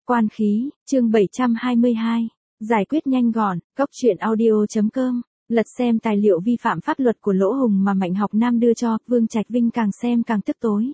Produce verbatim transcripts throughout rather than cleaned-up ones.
Quan khí, chương bảy trăm hai mươi hai. Giải quyết nhanh gọn, cốc truyện audio.com. Lật xem tài liệu vi phạm pháp luật của Lỗ Hùng mà Mạnh Học Nam đưa cho, Vương Trạch Vinh càng xem càng tức tối.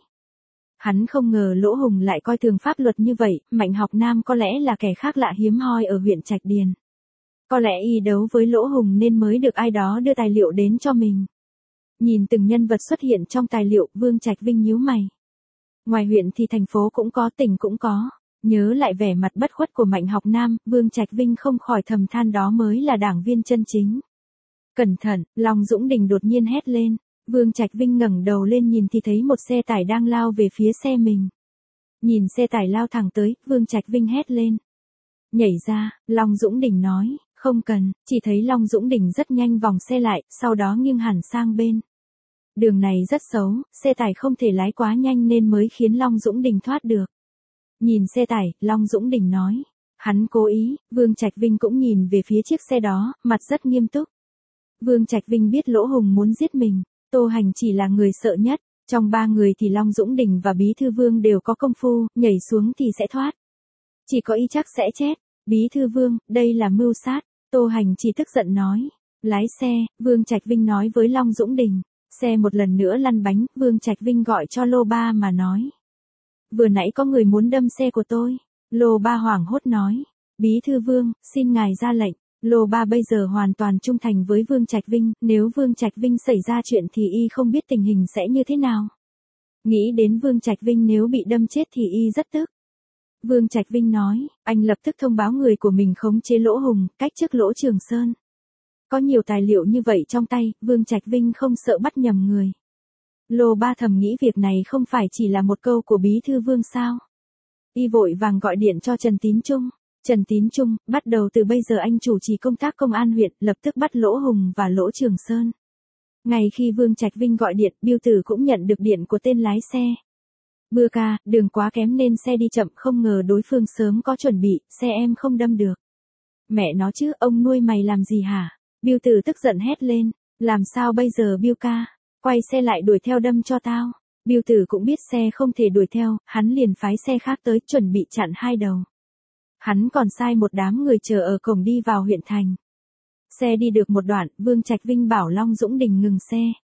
Hắn không ngờ Lỗ Hùng lại coi thường pháp luật như vậy, Mạnh Học Nam có lẽ là kẻ khác lạ hiếm hoi ở huyện Trạch Điền. Có lẽ y đấu với Lỗ Hùng nên mới được ai đó đưa tài liệu đến cho mình. Nhìn từng nhân vật xuất hiện trong tài liệu, Vương Trạch Vinh nhíu mày. Ngoài huyện thì thành phố cũng có, tỉnh cũng có. Nhớ lại vẻ mặt bất khuất của Mạnh Học Nam, Vương Trạch Vinh không khỏi thầm than đó mới là đảng viên chân chính. Cẩn thận, Long Dũng Đình đột nhiên hét lên. Vương Trạch Vinh ngẩng đầu lên nhìn thì thấy một xe tải đang lao về phía xe mình. Nhìn xe tải lao thẳng tới, Vương Trạch Vinh hét lên. Nhảy ra, Long Dũng Đình nói, không cần, chỉ thấy Long Dũng Đình rất nhanh vòng xe lại, sau đó nghiêng hẳn sang bên. Đường này rất xấu, xe tải không thể lái quá nhanh nên mới khiến Long Dũng Đình thoát được. Nhìn xe tải, Long Dũng Đình nói. Hắn cố ý, Vương Trạch Vinh cũng nhìn về phía chiếc xe đó, mặt rất nghiêm túc. Vương Trạch Vinh biết Lỗ Hùng muốn giết mình, Tô Hành chỉ là người sợ nhất, trong ba người thì Long Dũng Đình và Bí Thư Vương đều có công phu, nhảy xuống thì sẽ thoát. Chỉ có y chắc sẽ chết. Bí Thư Vương, đây là mưu sát, Tô Hành chỉ tức giận nói. Lái xe, Vương Trạch Vinh nói với Long Dũng Đình. Xe một lần nữa lăn bánh, Vương Trạch Vinh gọi cho Lô Ba mà nói. Vừa nãy có người muốn đâm xe của tôi. Lô Ba hoảng hốt nói. Bí Thư Vương, xin ngài ra lệnh. Lô Ba bây giờ hoàn toàn trung thành với Vương Trạch Vinh, nếu Vương Trạch Vinh xảy ra chuyện thì y không biết tình hình sẽ như thế nào. Nghĩ đến Vương Trạch Vinh nếu bị đâm chết thì y rất tức. Vương Trạch Vinh nói, anh lập tức thông báo người của mình khống chế Lỗ Hùng, cách chức Lỗ Trường Sơn. Có nhiều tài liệu như vậy trong tay, Vương Trạch Vinh không sợ bắt nhầm người. Lô Ba thầm nghĩ việc này không phải chỉ là một câu của Bí Thư Vương sao. Y vội vàng gọi điện cho Trần Tín Trung. Trần Tín Trung, bắt đầu từ bây giờ anh chủ trì công tác công an huyện, lập tức bắt Lỗ Hùng và Lỗ Trường Sơn. Ngay khi Vương Trạch Vinh gọi điện, Biêu Tử cũng nhận được điện của tên lái xe. Bưa ca, đường quá kém nên xe đi chậm, không ngờ đối phương sớm có chuẩn bị, xe em không đâm được. Mẹ nó chứ, ông nuôi mày làm gì hả? Biêu Tử tức giận hét lên, làm sao bây giờ Biêu ca? Quay xe lại đuổi theo đâm cho tao. Biêu Tử cũng biết xe không thể đuổi theo, hắn liền phái xe khác tới, chuẩn bị chặn hai đầu. Hắn còn sai một đám người chờ ở cổng đi vào huyện thành. Xe đi được một đoạn, Vương Trạch Vinh bảo Long Dũng Đình ngừng xe.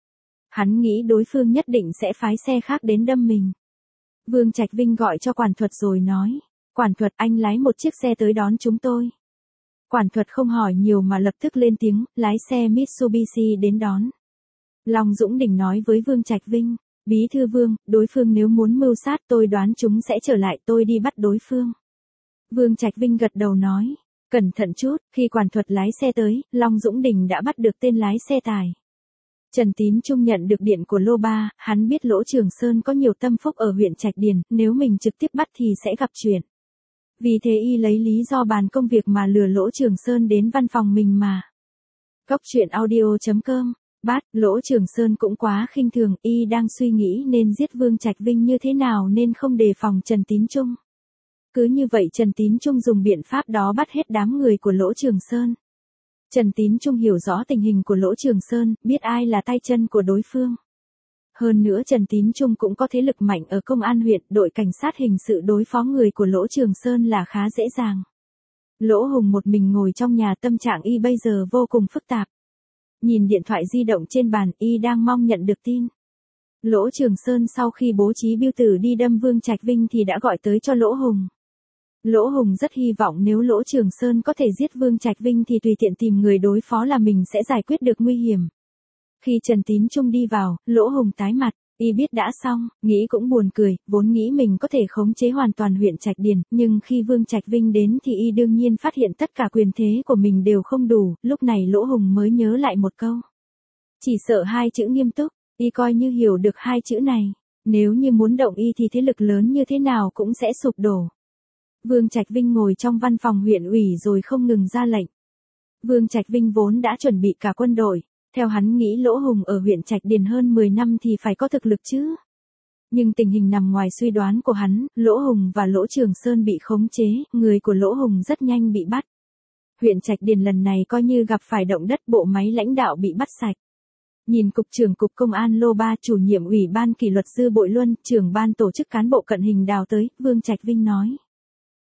Hắn nghĩ đối phương nhất định sẽ phái xe khác đến đâm mình. Vương Trạch Vinh gọi cho Quản Thuật rồi nói. Quản Thuật, anh lái một chiếc xe tới đón chúng tôi. Quản Thuật không hỏi nhiều mà lập tức lên tiếng, lái xe Mitsubishi đến đón. Long Dũng Đình nói với Vương Trạch Vinh. Bí Thư Vương, đối phương nếu muốn mưu sát tôi đoán chúng sẽ trở lại, tôi đi bắt đối phương. Vương Trạch Vinh gật đầu nói. Cẩn thận chút, khi Quản Thuật lái xe tới, Long Dũng Đình đã bắt được tên lái xe tải. Trần Tín Trung nhận được điện của Lô Ba, hắn biết Lỗ Trường Sơn có nhiều tâm phúc ở huyện Trạch Điền, nếu mình trực tiếp bắt thì sẽ gặp chuyện. Vì thế y lấy lý do bàn công việc mà lừa Lỗ Trường Sơn đến văn phòng mình mà. Cốc truyện audio.com. Bát, Lỗ Trường Sơn cũng quá khinh thường, y đang suy nghĩ nên giết Vương Trạch Vinh như thế nào nên không đề phòng Trần Tín Trung. Cứ như vậy Trần Tín Trung dùng biện pháp đó bắt hết đám người của Lỗ Trường Sơn. Trần Tín Trung hiểu rõ tình hình của Lỗ Trường Sơn, biết ai là tay chân của đối phương. Hơn nữa Trần Tín Trung cũng có thế lực mạnh ở công an huyện, đội cảnh sát hình sự đối phó người của Lỗ Trường Sơn là khá dễ dàng. Lỗ Hùng một mình ngồi trong nhà, tâm trạng y bây giờ vô cùng phức tạp. Nhìn điện thoại di động trên bàn, y đang mong nhận được tin. Lỗ Trường Sơn sau khi bố trí Biêu Tử đi đâm Vương Trạch Vinh thì đã gọi tới cho Lỗ Hùng. Lỗ Hùng rất hy vọng nếu Lỗ Trường Sơn có thể giết Vương Trạch Vinh thì tùy tiện tìm người đối phó là mình sẽ giải quyết được nguy hiểm. Khi Trần Tín Trung đi vào, Lỗ Hùng tái mặt, y biết đã xong, nghĩ cũng buồn cười, vốn nghĩ mình có thể khống chế hoàn toàn huyện Trạch Điền, nhưng khi Vương Trạch Vinh đến thì y đương nhiên phát hiện tất cả quyền thế của mình đều không đủ, lúc này Lỗ Hùng mới nhớ lại một câu. Chỉ sợ hai chữ nghiêm túc, y coi như hiểu được hai chữ này, nếu như muốn động y thì thế lực lớn như thế nào cũng sẽ sụp đổ. Vương Trạch Vinh ngồi trong văn phòng huyện ủy rồi không ngừng ra lệnh. Vương Trạch Vinh vốn đã chuẩn bị cả quân đội, theo hắn nghĩ Lỗ Hùng ở huyện Trạch Điền hơn mười năm thì phải có thực lực chứ. Nhưng tình hình nằm ngoài suy đoán của hắn, Lỗ Hùng và Lỗ Trường Sơn bị khống chế, người của Lỗ Hùng rất nhanh bị bắt. Huyện Trạch Điền lần này coi như gặp phải động đất, bộ máy lãnh đạo bị bắt sạch. Nhìn Cục trưởng Cục Công an Lô Ba, chủ nhiệm Ủy ban Kỷ luật Dư Bội Luân, trưởng ban tổ chức cán bộ Cận Hình Đào tới, Vương Trạch Vinh nói.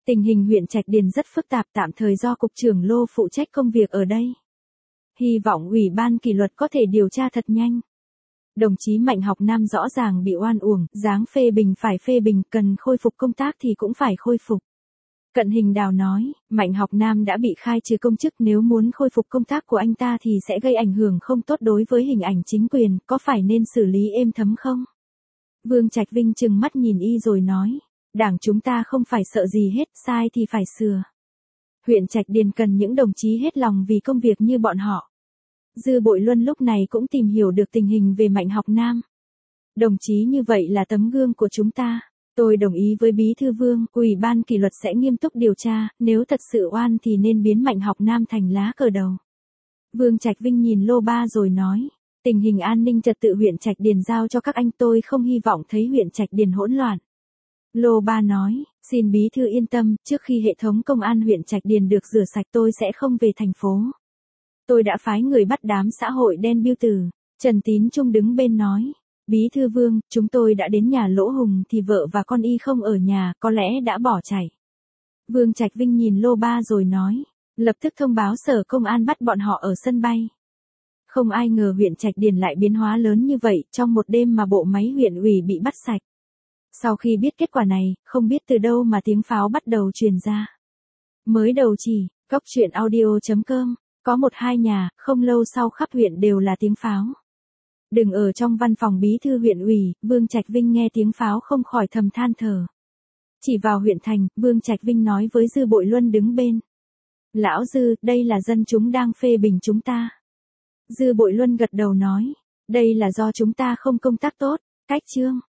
Tình hình huyện Trạch Điền rất phức tạp, tạm thời do cục trưởng Lô phụ trách công việc ở đây. Hy vọng ủy ban kỷ luật có thể điều tra thật nhanh. Đồng chí Mạnh Học Nam rõ ràng bị oan uổng, dáng phê bình phải phê bình, cần khôi phục công tác thì cũng phải khôi phục. Cận Hình Đào nói, Mạnh Học Nam đã bị khai trừ công chức, nếu muốn khôi phục công tác của anh ta thì sẽ gây ảnh hưởng không tốt đối với hình ảnh chính quyền, có phải nên xử lý êm thấm không? Vương Trạch Vinh trừng mắt nhìn y rồi nói, đảng chúng ta không phải sợ gì hết, sai thì phải sửa. Huyện Trạch Điền cần những đồng chí hết lòng vì công việc như bọn họ. Dư Bội Luân lúc này cũng tìm hiểu được tình hình về Mạnh Học Nam. Đồng chí như vậy là tấm gương của chúng ta. Tôi đồng ý với Bí thư Vương, ủy ban kỷ luật sẽ nghiêm túc điều tra, nếu thật sự oan thì nên biến Mạnh Học Nam thành lá cờ đầu. Vương Trạch Vinh nhìn Lô Ba rồi nói, tình hình an ninh trật tự huyện Trạch Điền giao cho các anh, tôi không hy vọng thấy huyện Trạch Điền hỗn loạn. Lô Ba nói, xin Bí thư yên tâm, trước khi hệ thống công an huyện Trạch Điền được rửa sạch tôi sẽ không về thành phố. Tôi đã phái người bắt đám xã hội đen Biêu Tử. Trần Tín Trung đứng bên nói, Bí thư Vương, chúng tôi đã đến nhà Lỗ Hùng thì vợ và con y không ở nhà, có lẽ đã bỏ chạy. Vương Trạch Vinh nhìn Lô Ba rồi nói, lập tức thông báo sở công an bắt bọn họ ở sân bay. Không ai ngờ huyện Trạch Điền lại biến hóa lớn như vậy, trong một đêm mà bộ máy huyện ủy bị bắt sạch. Sau khi biết kết quả này, không biết từ đâu mà tiếng pháo bắt đầu truyền ra. Mới đầu chỉ, cốc truyện audio chấm com, có một hai nhà, không lâu sau khắp huyện đều là tiếng pháo. Đừng ở trong văn phòng bí thư huyện ủy, Vương Trạch Vinh nghe tiếng pháo không khỏi thầm than thở. Chỉ vào huyện thành, Vương Trạch Vinh nói với Dư Bội Luân đứng bên. Lão Dư, đây là dân chúng đang phê bình chúng ta. Dư Bội Luân gật đầu nói, đây là do chúng ta không công tác tốt, cách chương.